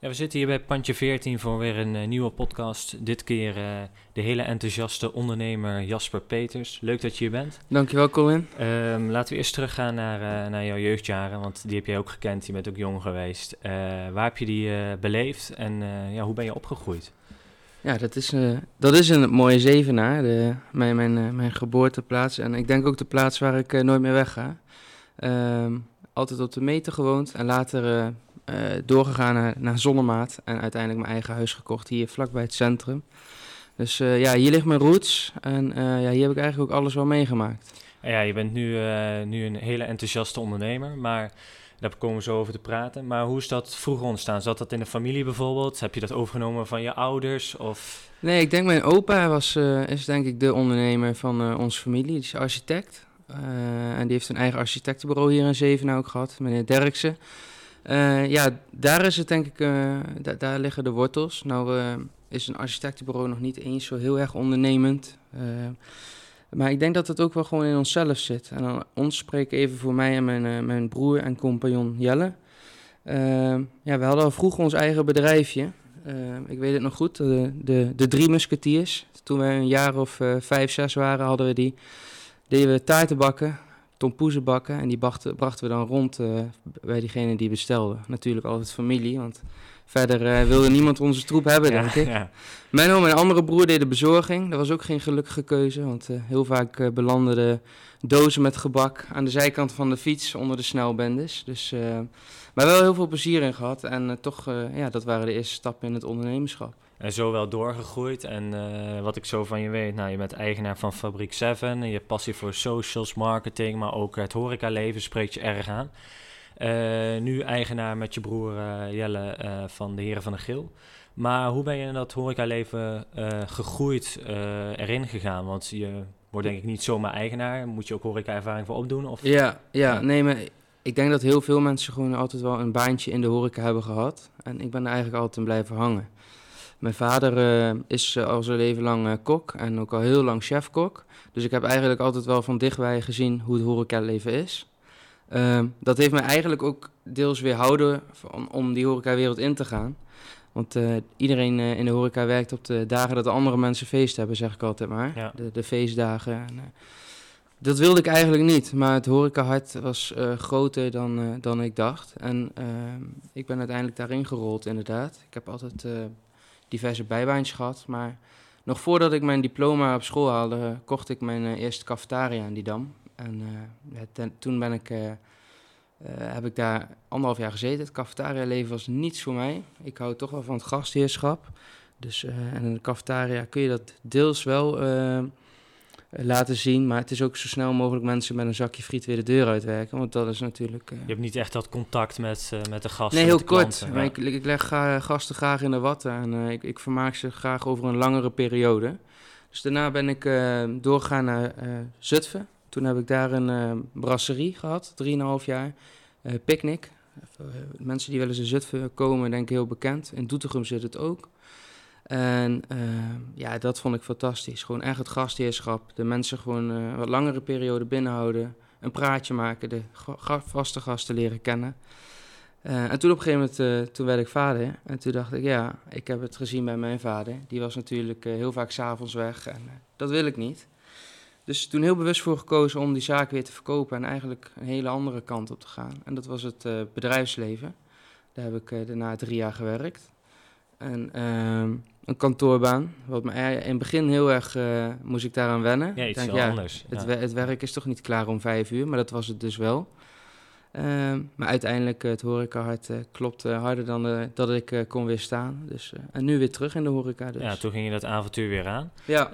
Ja, we zitten hier bij Pandje 14 voor weer een nieuwe podcast. Dit keer de hele enthousiaste ondernemer Jasper Peters. Leuk dat je hier bent. Dankjewel, Colin. Laten we eerst teruggaan naar jouw jeugdjaren, want die heb jij ook gekend. Je bent ook jong geweest. Waar heb je die beleefd en hoe ben je opgegroeid? Ja, dat is een mooie Zevenaar, mijn geboorteplaats. En ik denk ook de plaats waar ik nooit meer wegga. Altijd op de Meter gewoond en later doorgegaan naar Zonnemaat. En uiteindelijk mijn eigen huis gekocht hier vlakbij het centrum. Dus hier ligt mijn roots en hier heb ik eigenlijk ook alles wel meegemaakt. Ja, je bent nu een hele enthousiaste ondernemer, maar daar komen we zo over te praten. Maar hoe is dat vroeger ontstaan? Zat dat in de familie bijvoorbeeld? Heb je dat overgenomen van je ouders? Of? Nee, ik denk mijn opa is denk ik de ondernemer van onze familie. Die is architect. En die heeft een eigen architectenbureau hier in Zevenaar ook gehad, meneer Derksen. Daar is het denk ik, daar liggen de wortels. Nou is een architectenbureau nog niet eens zo heel erg ondernemend. Maar ik denk dat het ook wel gewoon in onszelf zit. En dan ons spreek ik even voor mij en mijn broer en compagnon Jelle. We hadden al vroeger ons eigen bedrijfje. Ik weet het nog goed, de Drie Musketiers. Toen we een jaar of 5, 6 waren, deden we taarten bakken, tompoezen bakken. En die brachten we dan rond bij diegene die bestelde. Natuurlijk altijd familie, want verder wilde niemand onze troep hebben, denk ik. Ja. Mijn oom en andere broer deden bezorging. Dat was ook geen gelukkige keuze, want heel vaak belanden de dozen met gebak aan de zijkant van de fiets onder de snelbendes. Dus, maar wel heel veel plezier in gehad en dat waren de eerste stappen in het ondernemerschap. En zo wel doorgegroeid en wat ik zo van je weet, je bent eigenaar van Fabriek 7 en je passie voor socials, marketing, maar ook het horecaleven spreekt je erg aan. Nu eigenaar met je broer Jelle van de Heren van de Gil. Maar hoe ben je in dat horecaleven gegroeid erin gegaan? Want je wordt denk ik niet zomaar eigenaar. Moet je ook horeca-ervaring voor opdoen? Of? Nee, maar ik denk dat heel veel mensen gewoon altijd wel een baantje in de horeca hebben gehad. En ik ben er eigenlijk altijd in blijven hangen. Mijn vader is al zijn leven lang kok en ook al heel lang chefkok. Dus ik heb eigenlijk altijd wel van dichtbij gezien hoe het horecaleven is. Dat heeft me eigenlijk ook deels weerhouden om die horecawereld in te gaan. Want iedereen in de horeca werkt op de dagen dat de andere mensen feest hebben, zeg ik altijd maar. Ja. De feestdagen. En, dat wilde ik eigenlijk niet, maar het horecahart was groter dan ik dacht. En ik ben uiteindelijk daarin gerold, inderdaad. Ik heb altijd diverse bijbaantjes gehad, maar nog voordat ik mijn diploma op school haalde, kocht ik mijn eerste cafetaria in Didam. En toen heb ik daar 1,5 jaar gezeten. Het cafetaria-leven was niets voor mij. Ik hou toch wel van het gastheerschap. Dus, en in de cafetaria kun je dat deels wel laten zien. Maar het is ook zo snel mogelijk mensen met een zakje friet weer de deur uitwerken. Want dat is natuurlijk... Je hebt niet echt dat contact met de gasten. Nee, heel kort. Maar ik leg gasten graag in de watten. En ik vermaak ze graag over een langere periode. Dus daarna ben ik doorgegaan naar Zutphen. Toen heb ik daar een brasserie gehad, 3,5 jaar. Picnic. Mensen die wel eens in Zutphen komen, denk ik heel bekend. In Doetinchem zit het ook. En dat vond ik fantastisch. Gewoon echt het gastheerschap. De mensen gewoon een wat langere periode binnenhouden. Een praatje maken, de vaste gasten leren kennen. En toen op een gegeven moment, toen werd ik vader. En toen dacht ik, ik heb het gezien bij mijn vader. Die was natuurlijk heel vaak 's avonds weg. En dat wil ik niet. Dus toen heel bewust voor gekozen om die zaak weer te verkopen en eigenlijk een hele andere kant op te gaan. En dat was het bedrijfsleven. Daar heb ik daarna 3 jaar gewerkt. En een kantoorbaan, wat me in het begin heel erg moest ik daaraan wennen. Ja, iets wel anders. Het werk is toch niet klaar om 5 uur, maar dat was het dus wel. Maar uiteindelijk het horecahart klopte harder dan dat ik kon weerstaan. Dus, en nu weer terug in de horeca. Dus. Ja, toen ging je dat avontuur weer aan. Ja.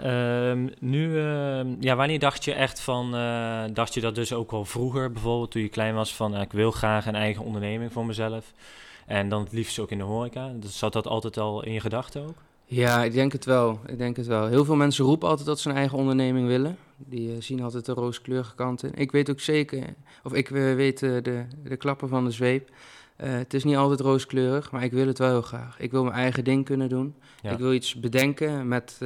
Wanneer dacht je echt van... dacht je dat dus ook al vroeger, bijvoorbeeld toen je klein was... van ik wil graag een eigen onderneming voor mezelf... en dan het liefst ook in de horeca? Zat dat altijd al in je gedachten ook? Ja, ik denk het wel. Heel veel mensen roepen altijd dat ze een eigen onderneming willen. Die zien altijd de rooskleurige kant in. Ik weet ook zeker, of ik weet de klappen van de zweep. Het is niet altijd rooskleurig, maar ik wil het wel heel graag. Ik wil mijn eigen ding kunnen doen. Ja. Ik wil iets bedenken met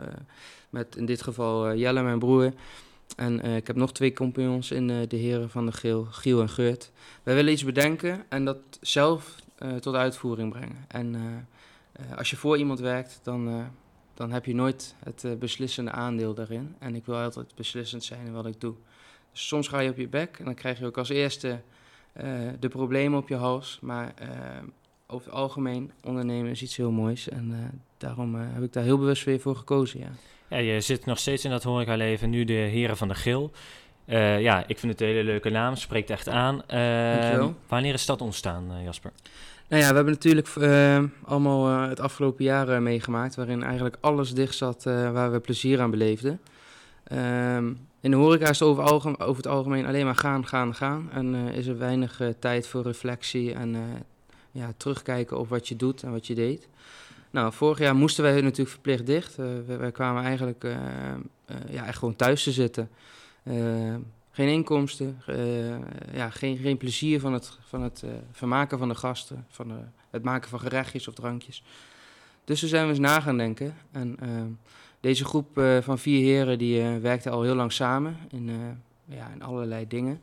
in dit geval Jelle, mijn broer. En ik heb nog 2 compagnons in de Heren van de Gil, Giel en Geurt. Wij willen iets bedenken en dat zelf tot uitvoering brengen. En als je voor iemand werkt, dan heb je nooit het beslissende aandeel daarin. En ik wil altijd beslissend zijn in wat ik doe. Dus soms ga je op je bek en dan krijg je ook als eerste de problemen op je hals. Maar over het algemeen, ondernemen is iets heel moois. En daarom heb ik daar heel bewust weer voor gekozen, ja. Ja, je zit nog steeds in dat horecaleven, nu de Heren van de Gil. Ik vind het een hele leuke naam, spreekt echt aan. Dankjewel. Wanneer is dat ontstaan, Jasper? Nou ja, we hebben natuurlijk allemaal het afgelopen jaar meegemaakt, waarin eigenlijk alles dicht zat waar we plezier aan beleefden. In de horeca is het over het algemeen alleen maar gaan. En is er weinig tijd voor reflectie en terugkijken op wat je doet en wat je deed. Nou, vorig jaar moesten wij natuurlijk verplicht dicht. Wij kwamen eigenlijk echt gewoon thuis te zitten. Geen inkomsten, geen plezier van het vermaken van de gasten, het maken van gerechtjes of drankjes. Dus toen zijn we eens na gaan denken. En deze groep van 4 heren die werkte al heel lang samen in allerlei dingen.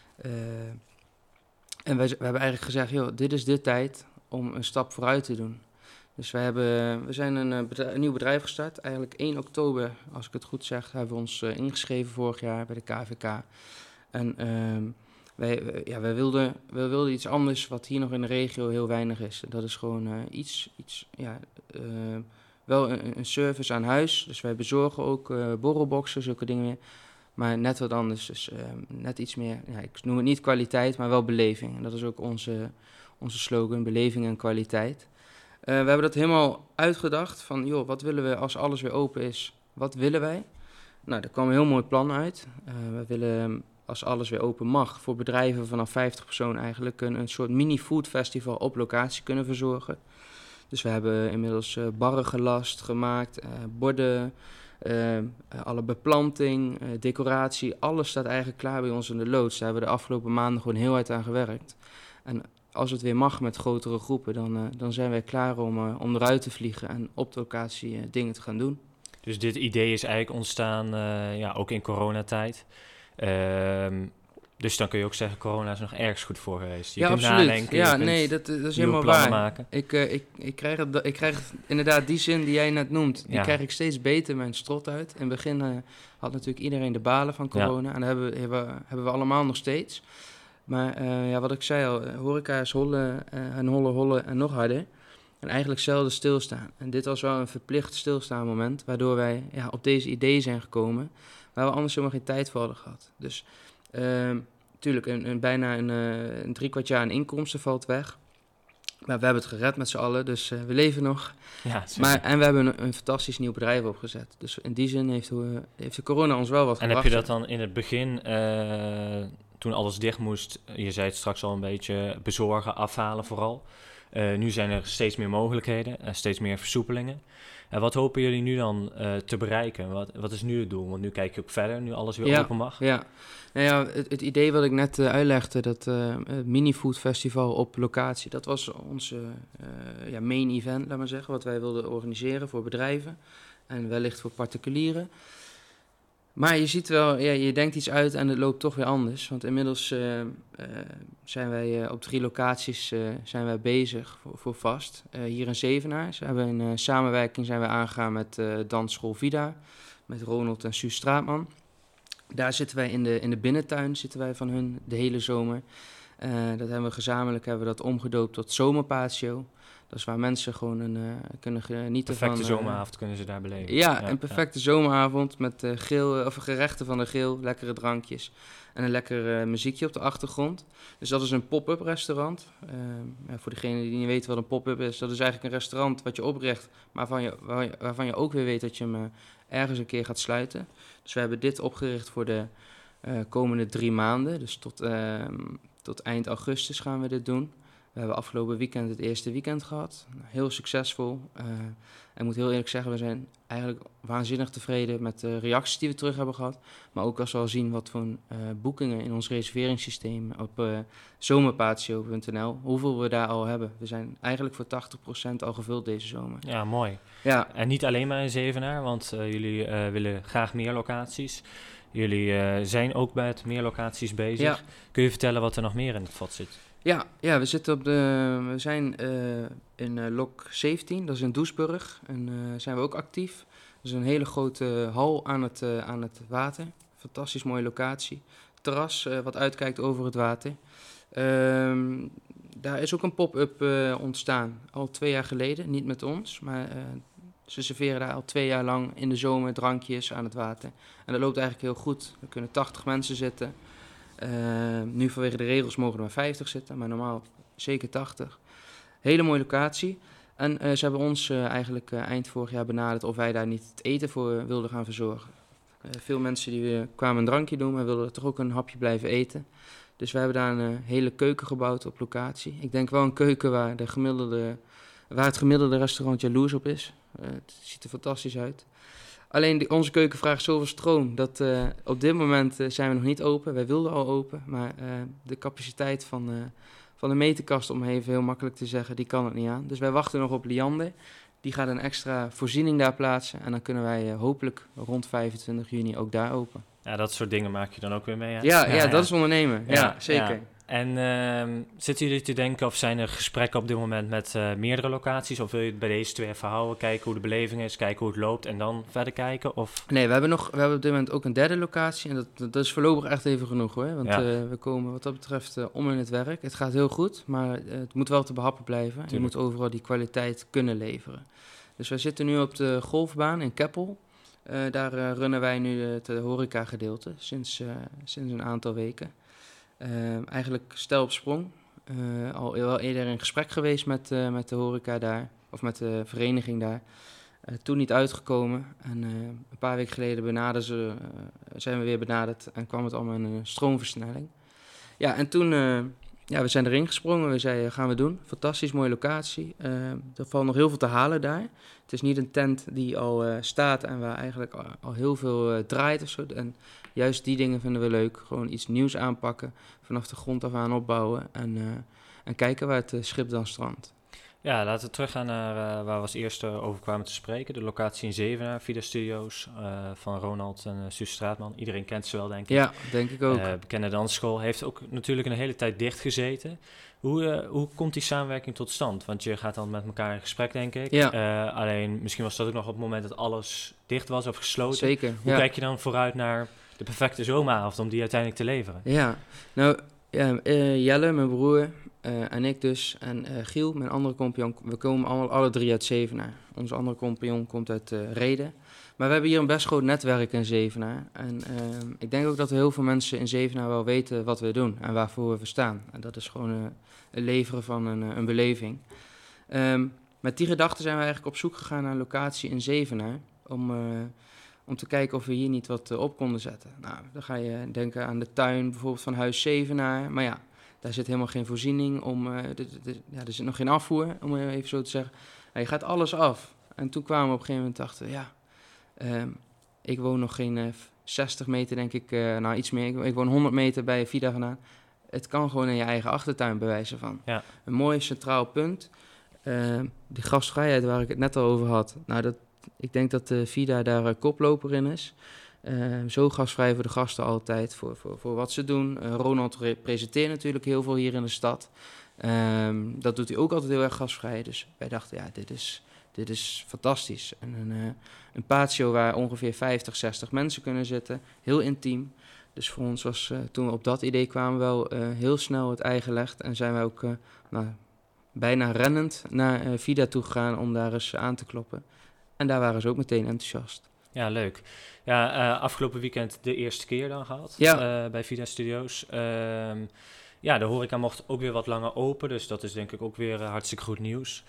En we hebben eigenlijk gezegd, joh, dit is de tijd om een stap vooruit te doen. Dus we zijn een nieuw bedrijf gestart. Eigenlijk 1 oktober, als ik het goed zeg, hebben we ons ingeschreven vorig jaar bij de KVK. En wij wilden iets anders wat hier nog in de regio heel weinig is. Dat is gewoon wel een service aan huis. Dus wij bezorgen ook borrelboxen, zulke dingen meer. Maar net wat anders, dus net iets meer, ik noem het niet kwaliteit, maar wel beleving. En dat is ook onze slogan, beleving en kwaliteit. We hebben dat helemaal uitgedacht van, joh, wat willen we als alles weer open is? Wat willen wij? Nou, daar kwam een heel mooi plan uit. We willen, als alles weer open mag, voor bedrijven vanaf 50 personen eigenlijk een soort mini-food festival op locatie kunnen verzorgen. Dus we hebben inmiddels barren gemaakt, borden, alle beplanting, decoratie. Alles staat eigenlijk klaar bij ons in de loods. Daar hebben we de afgelopen maanden gewoon heel hard aan gewerkt. En als het weer mag met grotere groepen, dan zijn wij klaar om eruit te vliegen en op de locatie dingen te gaan doen. Dus dit idee is eigenlijk ontstaan, ook in coronatijd. Dus dan kun je ook zeggen, corona is nog ergens goed voor geweest. Je kunt absoluut. Nadenken, dat is helemaal waar. Maken. Ik krijg inderdaad die zin die jij net noemt, die krijg ik steeds beter mijn strot uit. In het begin had natuurlijk iedereen de balen van corona en dat hebben we allemaal nog steeds. Maar wat ik zei al, horeca is hollen en nog harder. En eigenlijk zelden stilstaan. En dit was wel een verplicht stilstaan moment, waardoor wij op deze idee zijn gekomen, waar we anders helemaal geen tijd voor hadden gehad. Dus natuurlijk, bijna een 3/4 jaar aan inkomsten valt weg. Maar we hebben het gered met z'n allen, dus we leven nog. Ja, en we hebben een fantastisch nieuw bedrijf opgezet. Dus in die zin heeft de corona ons wel wat gebracht. En heb je dat dan in het begin, toen alles dicht moest, je zei het straks al een beetje, bezorgen, afhalen vooral. Nu zijn er steeds meer mogelijkheden, steeds meer versoepelingen. Wat hopen jullie nu dan te bereiken? Wat is nu het doel? Want nu kijk je ook verder, nu alles weer open mag. Ja, het idee wat ik net uitlegde, dat mini-food festival op locatie, dat was ons main event, laat maar zeggen, wat wij wilden organiseren voor bedrijven en wellicht voor particulieren. Maar je ziet wel, je denkt iets uit en het loopt toch weer anders. Want inmiddels zijn wij op 3 locaties zijn wij bezig voor vast. Hier in Zevenaar. We hebben een samenwerking zijn we aangegaan met Dansschool Vida. Met Ronald en Suus Straatman. Daar zitten wij in de binnentuin zitten wij van hun de hele zomer. Dat hebben we gezamenlijk omgedoopt tot Zomerpatio. Dat is waar mensen gewoon kunnen genieten van... Perfecte zomeravond kunnen ze daar beleven. Ja, een perfecte zomeravond met gerechten van de grill, lekkere drankjes en een lekker muziekje op de achtergrond. Dus dat is een pop-up restaurant. Voor degenen die niet weten wat een pop-up is, dat is eigenlijk een restaurant wat je opricht, maar waarvan je ook weer weet dat je hem ergens een keer gaat sluiten. Dus we hebben dit opgericht voor de komende 3 maanden. Dus tot eind augustus gaan we dit doen. We hebben afgelopen weekend het eerste weekend gehad. Heel succesvol. En ik moet heel eerlijk zeggen, we zijn eigenlijk waanzinnig tevreden met de reacties die we terug hebben gehad. Maar ook als we al zien wat voor boekingen in ons reserveringssysteem op zomerpatio.nl, hoeveel we daar al hebben. We zijn eigenlijk voor 80% al gevuld deze zomer. Ja, mooi. Ja. En niet alleen maar in Zevenaar, want jullie willen graag meer locaties. Jullie zijn ook met meer locaties bezig. Ja. Kun je vertellen wat er nog meer in het vat zit? We zitten we zijn in Lok 17, dat is in Doesburg. En zijn we ook actief. Dat is een hele grote hal aan het water. Fantastisch mooie locatie. Terras wat uitkijkt over het water. Daar is ook een pop-up ontstaan, al 2 jaar geleden. Niet met ons, maar ze serveren daar al 2 jaar lang in de zomer drankjes aan het water. En dat loopt eigenlijk heel goed. Er kunnen 80 mensen zitten. Nu vanwege de regels mogen er maar 50 zitten, maar normaal zeker 80. Hele mooie locatie. En ze hebben ons eigenlijk eind vorig jaar benaderd of wij daar niet het eten voor wilden gaan verzorgen. Veel mensen die kwamen een drankje doen, maar wilden toch ook een hapje blijven eten. Dus we hebben daar een hele keuken gebouwd op locatie. Ik denk wel een keuken waar het gemiddelde restaurant jaloers op is. Het ziet er fantastisch uit. Alleen onze keuken vraagt zoveel stroom dat op dit moment zijn we nog niet open. Wij wilden al open, maar de capaciteit van de meterkast, om even heel makkelijk te zeggen, die kan het niet aan. Dus wij wachten nog op Liander. Die gaat een extra voorziening daar plaatsen en dan kunnen wij hopelijk rond 25 juni ook daar open. Ja, dat soort dingen maak je dan ook weer mee, hè? Ja, dat is ondernemen. Ja, zeker. Ja. En zitten jullie te denken of zijn er gesprekken op dit moment met meerdere locaties? Of wil je het bij deze 2 even houden, kijken hoe de beleving is, kijken hoe het loopt en dan verder kijken? Of? Nee, we hebben op dit moment ook een 3e locatie en dat is voorlopig echt even genoeg hoor. Want we komen wat dat betreft om in het werk. Het gaat heel goed, maar het moet wel te behappen blijven. Tuurlijk. Je moet overal die kwaliteit kunnen leveren. Dus wij zitten nu op de golfbaan in Keppel. Daar runnen wij nu het horeca gedeelte sinds een aantal weken. Eigenlijk stel op sprong. Al wel eerder in gesprek geweest met de horeca daar, of met de vereniging daar. Toen niet uitgekomen. En een paar weken geleden zijn we weer benaderd en kwam het allemaal in een stroomversnelling. Ja, en toen we zijn erin gesprongen. We zeiden, gaan we doen. Fantastisch, mooie locatie. Er valt nog heel veel te halen daar. Het is niet een tent die al staat en waar eigenlijk al heel veel draait of zo. En juist die dingen vinden we leuk. Gewoon iets nieuws aanpakken, vanaf de grond af aan opbouwen en kijken waar het schip dan strandt. Ja, laten we teruggaan naar waar we als eerste over kwamen te spreken. De locatie in Zevenaar, Vida Studios van Ronald en Suus Straatman. Iedereen kent ze wel, denk ik. Ja, denk ik ook. Bekende dansschool. Heeft ook natuurlijk een hele tijd dicht gezeten. Hoe komt die samenwerking tot stand? Want je gaat dan met elkaar in gesprek, denk ik. Ja. Alleen, misschien was dat ook nog op het moment dat alles dicht was of gesloten. Zeker, Hoe kijk je dan vooruit naar de perfecte zomeravond om die uiteindelijk te leveren? Ja, nou, Jelle, mijn broer... en ik dus, en Giel, mijn andere compagnon, we komen alle 3 uit Zevenaar. Onze andere compagnon komt uit Rheden. Maar we hebben hier een best groot netwerk in Zevenaar. En ik denk ook dat heel veel mensen in Zevenaar wel weten wat we doen en waarvoor we staan. En dat is gewoon het leveren van een beleving. Met die gedachte zijn we eigenlijk op zoek gegaan naar een locatie in Zevenaar om te kijken of we hier niet wat op konden zetten. Nou, dan ga je denken aan de tuin bijvoorbeeld van Huis Zevenaar, maar ja... Daar zit helemaal geen voorziening er zit nog geen afvoer, om even zo te zeggen. Je gaat alles af. En toen kwamen we op een gegeven moment achter, ik woon nog geen 60 meter, denk ik, iets meer. Ik woon 100 meter bij Vida vandaan. Het kan gewoon in je eigen achtertuin, bij wijze van. Ja. Een mooi centraal punt. Die gastvrijheid waar ik het net al over had. Nou, ik denk dat Vida daar koploper in is. Zo gastvrij voor de gasten altijd, voor wat ze doen. Ronald presenteert natuurlijk heel veel hier in de stad. Dat doet hij ook altijd heel erg gastvrij. Dus wij dachten, ja, dit is fantastisch. En een patio waar ongeveer 50, 60 mensen kunnen zitten. Heel intiem. Dus voor ons was, toen we op dat idee kwamen, wel heel snel het ei gelegd. En zijn wij ook bijna rennend naar Vida toe gegaan om daar eens aan te kloppen. En daar waren ze ook meteen enthousiast. Ja, leuk. Ja, afgelopen weekend de eerste keer dan gehad bij Vida Studios. De horeca mocht ook weer wat langer open, dus dat is denk ik ook weer hartstikke goed nieuws.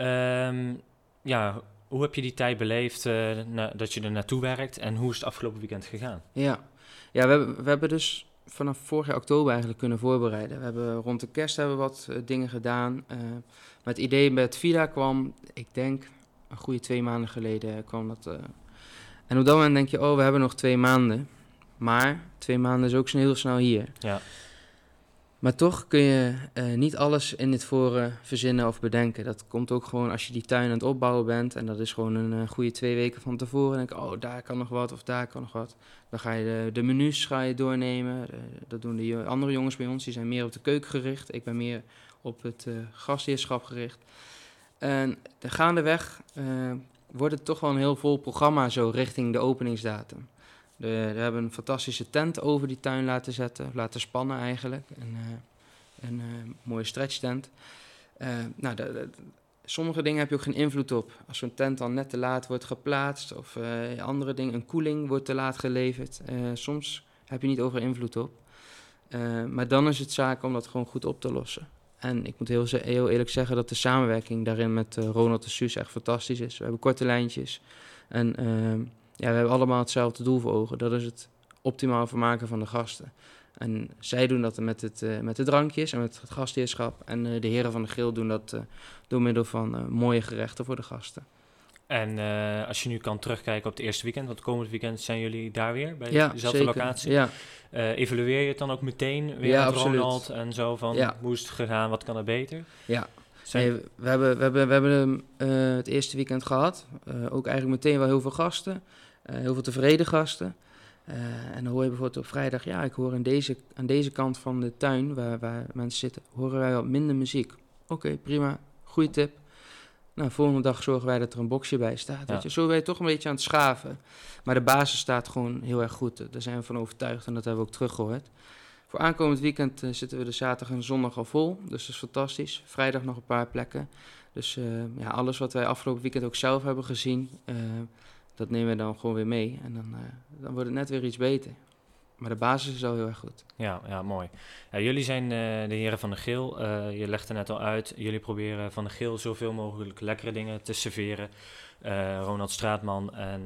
Hoe heb je die tijd beleefd dat je er naartoe werkt en hoe is het afgelopen weekend gegaan? Ja, we hebben dus vanaf vorig jaar oktober eigenlijk kunnen voorbereiden. We hebben rond de kerst wat dingen gedaan. Maar het idee met Vida kwam, ik denk, een goede 2 maanden geleden kwam dat... En op dat moment denk je, we hebben nog 2 maanden. Maar 2 maanden is ook heel snel hier. Ja. Maar toch kun je niet alles in het voren verzinnen of bedenken. Dat komt ook gewoon als je die tuin aan het opbouwen bent. En dat is gewoon een goede 2 weken van tevoren. En denk ik, oh, daar kan nog wat of daar kan nog wat. Dan ga je de menus doornemen. Dat doen de andere jongens bij ons. Die zijn meer op de keuken gericht. Ik ben meer op het gastheerschap gericht. En gaandeweg wordt het toch wel een heel vol programma zo richting de openingsdatum. We hebben een fantastische tent over die tuin laten spannen eigenlijk. Een mooie stretchtent. Sommige dingen heb je ook geen invloed op. Als zo'n tent dan net te laat wordt geplaatst of andere dingen, een koeling wordt te laat geleverd. Soms heb je niet over invloed op. Maar dan is het zaak om dat gewoon goed op te lossen. En ik moet heel eerlijk zeggen dat de samenwerking daarin met Ronald de Suus echt fantastisch is. We hebben korte lijntjes en we hebben allemaal hetzelfde doel voor ogen. Dat is het optimaal vermaken van de gasten. En zij doen dat met de drankjes en met het gastheerschap. En de heren van de Grill doen dat door middel van mooie gerechten voor de gasten. En als je nu kan terugkijken op het eerste weekend, want komend weekend zijn jullie daar weer bij dezelfde zeker. locatie. Ja. Evalueer je het dan ook meteen weer met absoluut. Ronald en zo van hoe is het gegaan, wat kan er beter? Ja, we hebben het eerste weekend gehad. Ook eigenlijk meteen wel heel veel gasten, heel veel tevreden gasten. En dan hoor je bijvoorbeeld op vrijdag, ik hoor aan deze kant van de tuin waar mensen zitten, horen wij wat minder muziek. Oké, prima, goede tip. Nou, volgende dag zorgen wij dat er een boxje bij staat. Weet je. Zo ben je toch een beetje aan het schaven. Maar de basis staat gewoon heel erg goed. Daar zijn we van overtuigd en dat hebben we ook teruggehoord. Voor aankomend weekend zitten we de zaterdag en zondag al vol. Dus dat is fantastisch. Vrijdag nog een paar plekken. Dus alles wat wij afgelopen weekend ook zelf hebben gezien, dat nemen we dan gewoon weer mee. En dan wordt het net weer iets beter. Maar de basis is al heel erg goed. Ja, mooi. Ja, jullie zijn de heren van de Grill. Je legt er net al uit. Jullie proberen van de Grill zoveel mogelijk lekkere dingen te serveren. Ronald Straatman en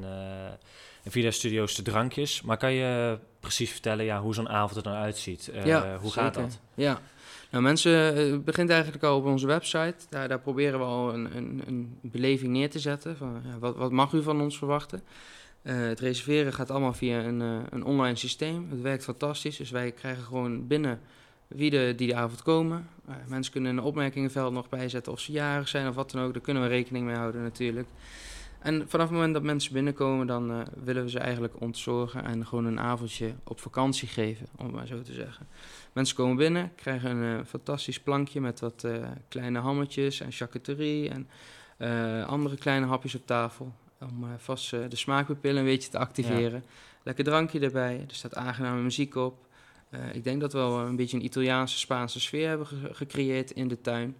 Vida Studios de drankjes. Maar kan je precies vertellen hoe zo'n avond er dan uitziet? Hoe gaat dat? Ja, nou mensen, het begint eigenlijk al op onze website. Daar proberen we al een beleving neer te zetten. Van, wat mag u van ons verwachten? Het reserveren gaat allemaal via een online systeem. Het werkt fantastisch, dus wij krijgen gewoon binnen wie die de avond komen. Mensen kunnen een opmerkingenveld nog bijzetten of ze jarig zijn of wat dan ook. Daar kunnen we rekening mee houden natuurlijk. En vanaf het moment dat mensen binnenkomen, dan willen we ze eigenlijk ontzorgen en gewoon een avondje op vakantie geven, om het maar zo te zeggen. Mensen komen binnen, krijgen een fantastisch plankje met wat kleine hammetjes en charcuterie en andere kleine hapjes op tafel. Om vast de smaakpapillen een beetje te activeren. Ja. Lekker drankje erbij, er staat aangename muziek op. Ik denk dat we wel een beetje een Italiaanse, Spaanse sfeer hebben gecreëerd in de tuin.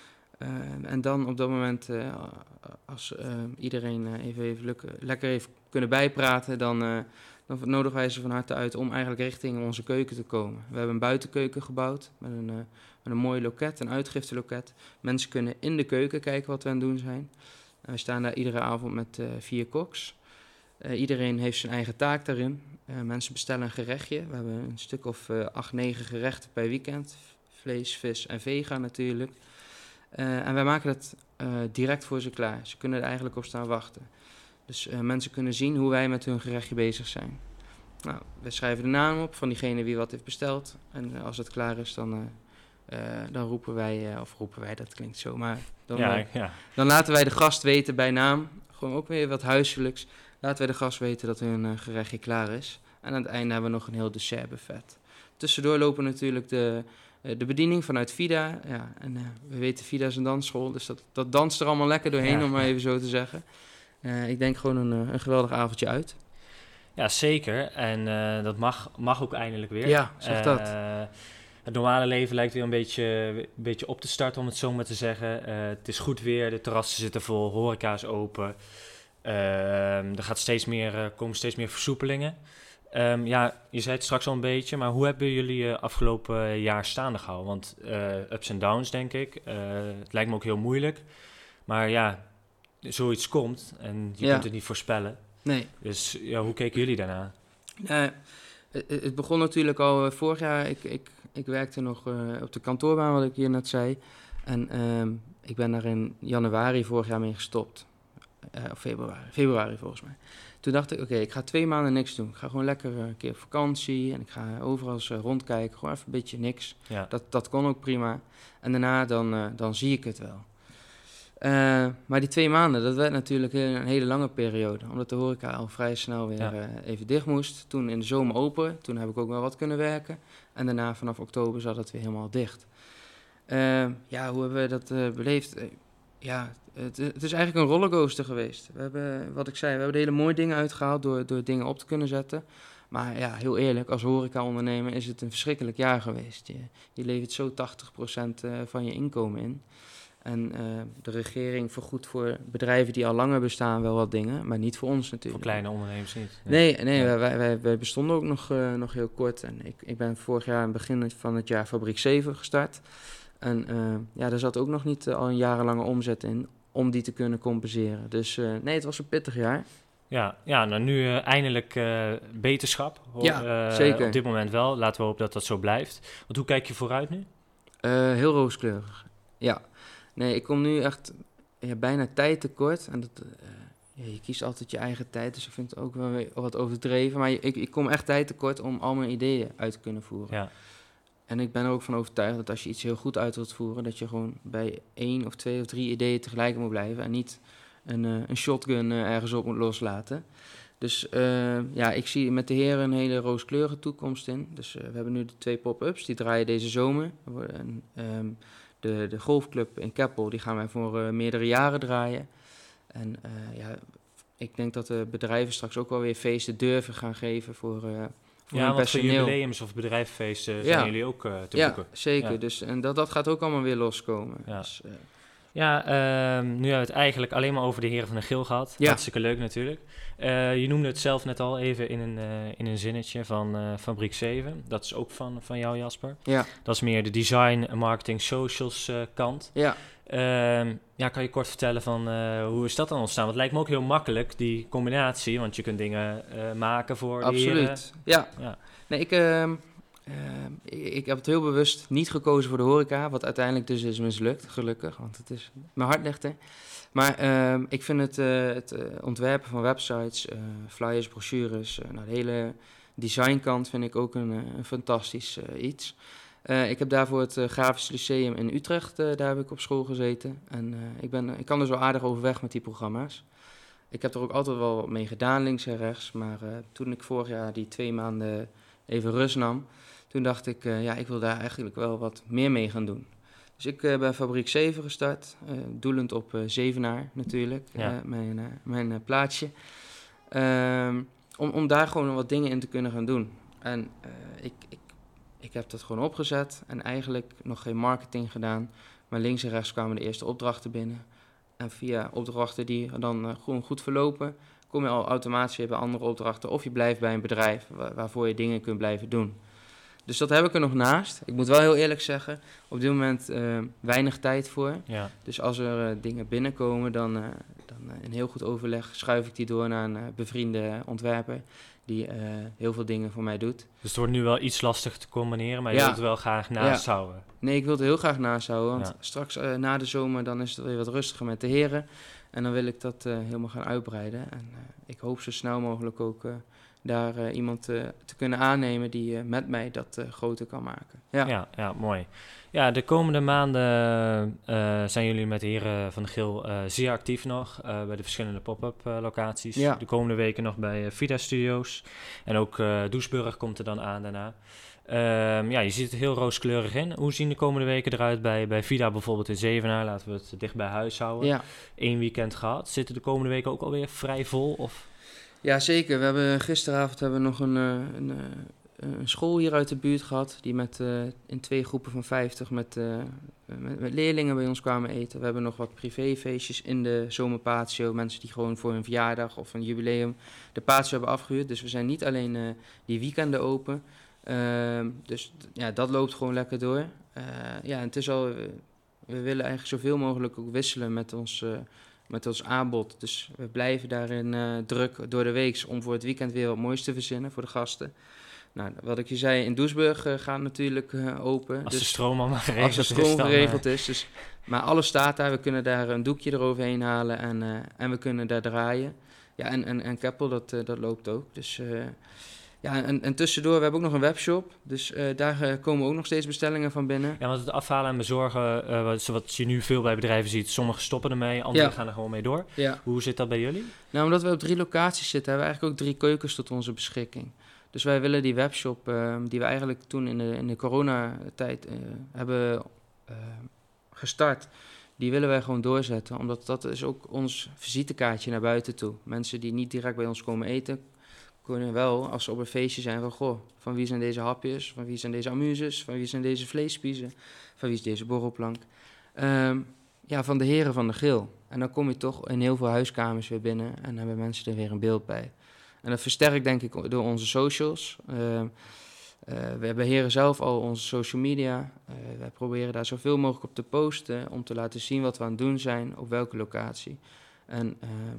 En dan op dat moment, als iedereen even lekker heeft kunnen bijpraten, dan nodigen wij ze van harte uit om eigenlijk richting onze keuken te komen. We hebben een buitenkeuken gebouwd met een mooi loket, een uitgifteloket. Mensen kunnen in de keuken kijken wat we aan het doen zijn. We staan daar iedere avond met 4 koks. Iedereen heeft zijn eigen taak daarin. Mensen bestellen een gerechtje. We hebben een stuk of 8, 9 gerechten per weekend. Vlees, vis en vega natuurlijk. En wij maken dat direct voor ze klaar. Ze kunnen er eigenlijk op staan wachten. Dus mensen kunnen zien hoe wij met hun gerechtje bezig zijn. Nou, we schrijven de naam op van diegene wie wat heeft besteld. En als het klaar is, dan roepen wij, dat klinkt zo, maar dan laten wij de gast weten bij naam, gewoon ook weer wat huiselijks, laten wij de gast weten dat hun gerechtje klaar is. En aan het einde hebben we nog een heel dessertbuffet. Tussendoor lopen natuurlijk de bediening vanuit Vida, en we weten Vida is een dansschool, dus dat danst er allemaal lekker doorheen, om maar even zo te zeggen. Ik denk gewoon een geweldig avondje uit. Ja, zeker. En dat mag ook eindelijk weer. Ja, zeg dat. Het normale leven lijkt weer een beetje op te starten, om het zo maar te zeggen. Het is goed weer, de terrassen zitten vol, horeca is open. Er komen steeds meer versoepelingen. Je zei het straks al een beetje, maar hoe hebben jullie afgelopen jaar staande gehouden? Want ups en downs, denk ik. Het lijkt me ook heel moeilijk. Maar zoiets komt en je kunt het niet voorspellen. Nee. Dus hoe keken jullie daarna? Het begon natuurlijk al vorig jaar. Ik werkte nog op de kantoorbaan, wat ik hier net zei. En ik ben daar in januari vorig jaar mee gestopt. Of februari volgens mij. Toen dacht ik, oké, ik ga 2 maanden niks doen. Ik ga gewoon lekker een keer op vakantie en ik ga overal eens rondkijken. Gewoon even een beetje niks. Ja. Dat kon ook prima. En daarna dan zie ik het wel. Maar die 2 maanden, dat werd natuurlijk een hele lange periode. Omdat de horeca al vrij snel weer even dicht moest. Toen in de zomer open, toen heb ik ook wel wat kunnen werken. En daarna vanaf oktober zat het weer helemaal dicht. Hoe hebben we dat beleefd? Het is eigenlijk een rollercoaster geweest. We hebben, wat ik zei, we hebben de hele mooie dingen uitgehaald door dingen op te kunnen zetten. Maar ja, heel eerlijk, als horeca-ondernemer is het een verschrikkelijk jaar geweest. Je levert zo 80% van je inkomen in. En de regering vergoedt voor bedrijven die al langer bestaan wel wat dingen, maar niet voor ons natuurlijk. Voor kleine ondernemers niet. Nee, Ja. wij bestonden ook nog heel kort. En ik ben vorig jaar, aan het begin van het jaar, Fabriek 7 gestart. En daar zat ook nog niet al een jarenlange omzet in om die te kunnen compenseren. Dus het was een pittig jaar. Ja, nou nu eindelijk beterschap. Zeker. Op dit moment wel. Laten we hopen dat dat zo blijft. Want hoe kijk je vooruit nu? Heel rooskleurig, ja. Nee, ik kom nu echt bijna tijd tekort. En je kiest altijd je eigen tijd, dus ik vind het ook wel weer wat overdreven. Maar ik kom echt tijd tekort om al mijn ideeën uit te kunnen voeren. Ja. En ik ben er ook van overtuigd dat als je iets heel goed uit wilt voeren, dat je gewoon bij 1 of 2 of 3 ideeën tegelijk moet blijven en niet een shotgun ergens op moet loslaten. Dus ik zie met de heren een hele rooskleurige toekomst in. Dus we hebben nu de 2 pop-ups, die draaien deze zomer. De golfclub in Keppel, die gaan wij voor meerdere jaren draaien. En ik denk dat de bedrijven straks ook wel weer feesten durven gaan geven voor hun personeel. Voor jubileums of bedrijfsfeesten zijn jullie ook te boeken. Ja, zeker. Ja. Dus, en dat gaat ook allemaal weer loskomen. Ja. Dus, nu hebben we het eigenlijk alleen maar over de Heren van de Gil gehad. Ja. Hartstikke leuk natuurlijk. Je noemde het zelf net al even in een zinnetje van Fabriek 7. Dat is ook van jou, Jasper. Ja. Dat is meer de design, marketing, socials kant. Ja. Kan je kort vertellen van hoe is dat dan ontstaan? Want het lijkt me ook heel makkelijk, die combinatie. Want je kunt dingen maken voor de heren. Absoluut, ja. Nee, ik heb het heel bewust niet gekozen voor de horeca, wat uiteindelijk dus is mislukt, gelukkig, want het is mijn hart ligt er. Maar ik vind het ontwerpen van websites, flyers, brochures, de hele designkant vind ik ook een fantastisch iets. Ik heb daarvoor het Grafisch Lyceum in Utrecht, daar heb ik op school gezeten. En ik kan er zo aardig overweg met die programma's. Ik heb er ook altijd wel wat mee gedaan, links en rechts. Maar toen ik vorig jaar die 2 maanden even rust nam, toen dacht ik, ik wil daar eigenlijk wel wat meer mee gaan doen. Dus ik ben Fabriek 7 gestart, doelend op Zevenaar natuurlijk, Ja. mijn plaatsje. Om daar gewoon wat dingen in te kunnen gaan doen. En ik heb dat gewoon opgezet en eigenlijk nog geen marketing gedaan. Maar links en rechts kwamen de eerste opdrachten binnen. En via opdrachten die dan gewoon goed verlopen, kom je al automatisch weer bij andere opdrachten. Of je blijft bij een bedrijf waarvoor je dingen kunt blijven doen. Dus dat heb ik er nog naast. Ik moet wel heel eerlijk zeggen, op dit moment weinig tijd voor. Ja. Dus als er dingen binnenkomen, dan in heel goed overleg schuif ik die door naar een bevriende ontwerper die heel veel dingen voor mij doet. Dus het wordt nu wel iets lastig te combineren, maar je Ja. wilt het wel graag naast houden. Nee, ik wil het heel graag naast houden, want Ja. straks na de zomer dan is het weer wat rustiger met de heren. En dan wil ik dat helemaal gaan uitbreiden. En ik hoop zo snel mogelijk ook daar iemand te kunnen aannemen die met mij dat groter kan maken. Ja, mooi. Ja, de komende maanden zijn jullie met de Heren van de Gil zeer actief nog bij de verschillende pop-up locaties. Ja. De komende weken nog bij Vida Studios. En ook Doesburg komt er dan aan daarna. Je ziet het heel rooskleurig in. Hoe zien de komende weken eruit bij Vida bijvoorbeeld in Zevenaar? Laten we het dicht bij huis houden. Ja. 1 weekend gehad. Zitten de komende weken ook alweer vrij vol? Of? Ja, zeker. We hebben gisteravond nog een school hier uit de buurt gehad, die in 2 groepen van 50 met leerlingen bij ons kwamen eten. We hebben nog wat privéfeestjes in de zomerpatio, mensen die gewoon voor hun verjaardag of een jubileum de patio hebben afgehuurd. Dus we zijn niet alleen die weekenden open. Dat loopt gewoon lekker door. En het is al, we willen eigenlijk zoveel mogelijk ook wisselen met ons aanbod. Dus we blijven daarin druk door de week om voor het weekend weer wat moois te verzinnen voor de gasten. Nou, wat ik je zei, in Doesburg gaat natuurlijk open. Als Dus de stroom allemaal geregeld als de is, stroom dan, geregeld is. Dus, maar alles staat daar. We kunnen daar een doekje eroverheen halen en we kunnen daar draaien. Ja, en Keppel, dat loopt ook. Dus ja, en tussendoor, we hebben ook nog een webshop. Dus daar komen ook nog steeds bestellingen van binnen. Ja, want het afhalen en bezorgen, wat je nu veel bij bedrijven ziet, sommigen stoppen ermee, anderen gaan er gewoon mee door. Ja. Hoe zit dat bij jullie? Nou, omdat we op 3 locaties zitten, hebben we eigenlijk ook 3 keukens tot onze beschikking. Dus wij willen die webshop, die we eigenlijk toen in de coronatijd hebben gestart, die willen wij gewoon doorzetten. Omdat dat is ook ons visitekaartje naar buiten toe. Mensen die niet direct bij ons komen eten, kunnen wel, als ze op een feestje zijn, van goh, van wie zijn deze hapjes, van wie zijn deze amuses, van wie zijn deze vleespiezen, van wie is deze borrelplank. Ja, van de heren van de Grill. En dan kom je toch in heel veel huiskamers weer binnen en hebben mensen er weer een beeld bij. En dat versterkt denk ik door onze socials. We beheren zelf al onze social media. Wij proberen daar zoveel mogelijk op te posten om te laten zien wat we aan het doen zijn, op welke locatie. En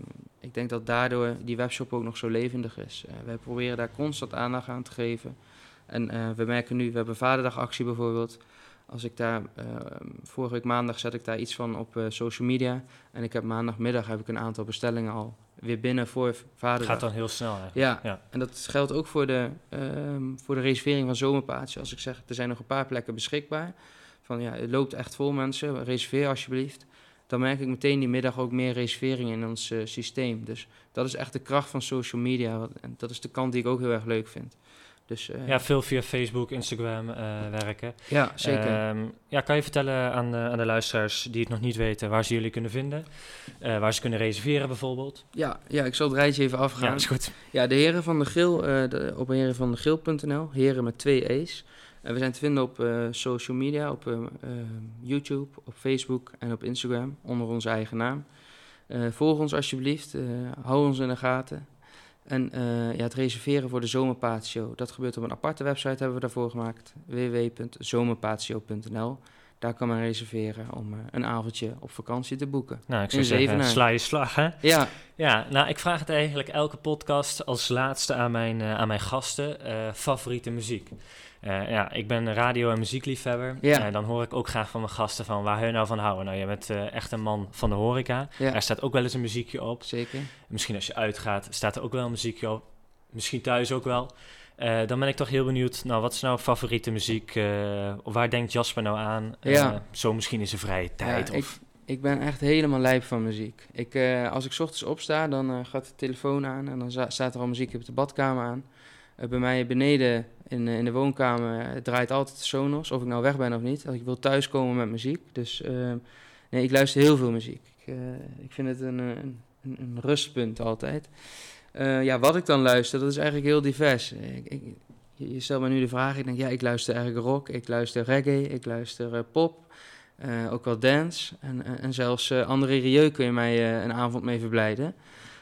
ik denk dat daardoor die webshop ook nog zo levendig is. Wij proberen daar constant aandacht aan te geven. En we merken nu, we hebben Vaderdagactie bijvoorbeeld. Als ik daar, vorige week maandag zet ik daar iets van op social media. En ik heb maandagmiddag heb ik een aantal bestellingen al weer binnen voor Vaderdag. Het gaat dan heel snel eigenlijk. Ja, en dat geldt ook voor de reservering van Zomerpaadje. Als ik zeg, er zijn nog een paar plekken beschikbaar. Van ja, het loopt echt vol mensen, reserveer alsjeblieft. Dan merk ik meteen die middag ook meer reserveringen in ons systeem. Dus dat is echt de kracht van social media. En dat is de kant die ik ook heel erg leuk vind. Dus, ja, veel via Facebook, Instagram werken. Ja, zeker. Ja, kan je vertellen aan de luisteraars die het nog niet weten waar ze jullie kunnen vinden? Waar ze kunnen reserveren bijvoorbeeld? Ja, ik zal het rijtje even afgaan. Ja, is goed. Ja, de Heren van de Grill, op herenvandegrill.nl. Heren met 2 E's. We zijn te vinden op social media, op YouTube, op Facebook en op Instagram, onder onze eigen naam. Volg ons alsjeblieft, hou ons in de gaten. En ja, het reserveren voor de Zomerpaatshow, dat gebeurt op een aparte website, hebben we daarvoor gemaakt. www.zomerpaatshow.nl. Daar kan men reserveren om een avondje op vakantie te boeken. Nou, ik zou zeggen, sla je slag, hè? Ja. Ja, nou, ik vraag het eigenlijk elke podcast als laatste aan mijn gasten. Favoriete muziek. Ja, ik ben radio- en muziekliefhebber. Ja. Dan hoor ik ook graag van mijn gasten van waar hun nou van houden. Nou, je bent echt een man van de horeca. Ja. Er staat ook wel eens een muziekje op. Zeker. Misschien als je uitgaat, staat er ook wel een muziekje op. Misschien thuis ook wel. Dan ben ik toch heel benieuwd, nou, wat is nou favoriete muziek? Of waar denkt Jasper nou aan? Zo misschien in zijn vrije tijd? Ja, ik ben echt helemaal lijp van muziek. Als ik 's ochtends opsta, dan gaat de telefoon aan en dan staat er al muziek op de badkamer aan. Bij mij beneden in de woonkamer draait altijd de Sonos, of ik nou weg ben of niet. Ik wil thuiskomen met muziek, dus nee, ik luister heel veel muziek. Ik vind het een rustpunt altijd. Ja, wat ik dan luister, dat is eigenlijk heel divers. Je stelt me nu de vraag, ik denk, ja, ik luister eigenlijk rock, ik luister reggae, ik luister pop, ook wel dance. En zelfs André Rieu kun je mij een avond mee verblijden.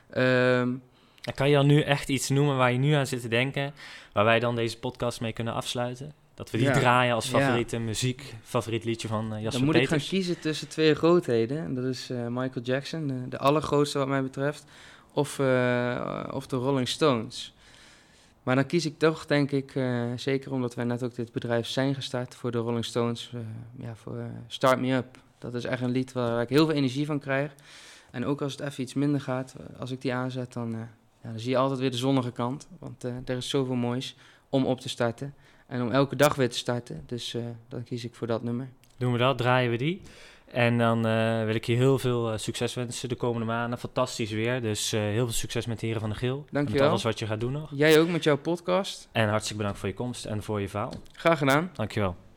Kan je dan nu echt iets noemen waar je nu aan zit te denken, waar wij dan deze podcast mee kunnen afsluiten? Dat we die draaien als favoriete muziek, favoriet liedje van Jasper Peters? Dan moet ik gaan kiezen tussen 2 grootheden. En dat is Michael Jackson, de allergrootste wat mij betreft, of de Rolling Stones. Maar dan kies ik toch, denk ik, zeker omdat wij net ook dit bedrijf zijn gestart, voor de Rolling Stones, voor Start Me Up. Dat is echt een lied waar ik heel veel energie van krijg. En ook als het even iets minder gaat, als ik die aanzet, dan zie je altijd weer de zonnige kant. Want er is zoveel moois om op te starten. En om elke dag weer te starten. Dus dan kies ik voor dat nummer. Doen we dat, draaien we die. En dan wil ik je heel veel succes wensen de komende maanden. Fantastisch weer. Dus heel veel succes met de Heren van de Grill. Dankjewel. Met alles wat je gaat doen nog. Jij ook met jouw podcast. En hartstikke bedankt voor je komst en voor je verhaal. Graag gedaan. Dankjewel.